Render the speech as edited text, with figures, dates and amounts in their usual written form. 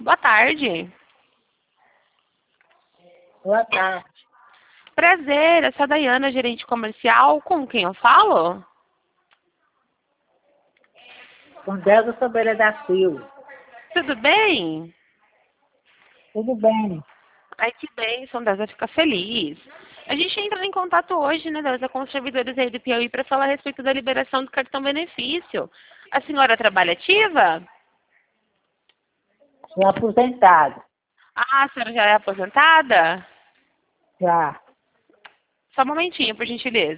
Boa tarde. Boa tarde. Prazer, eu sou a Dayana, gerente comercial. Com quem eu falo? Com Delza Sobeira da Silva. Tudo bem? Tudo bem? Ai, que bênção, Deus vai ficar feliz. A gente entra em contato hoje, né, Deus, com os servidores aí do Piauí para falar a respeito da liberação do cartão benefício. A senhora trabalha ativa? Sou aposentado. Ah, a senhora já é aposentada? Já. Só um momentinho, por gentileza.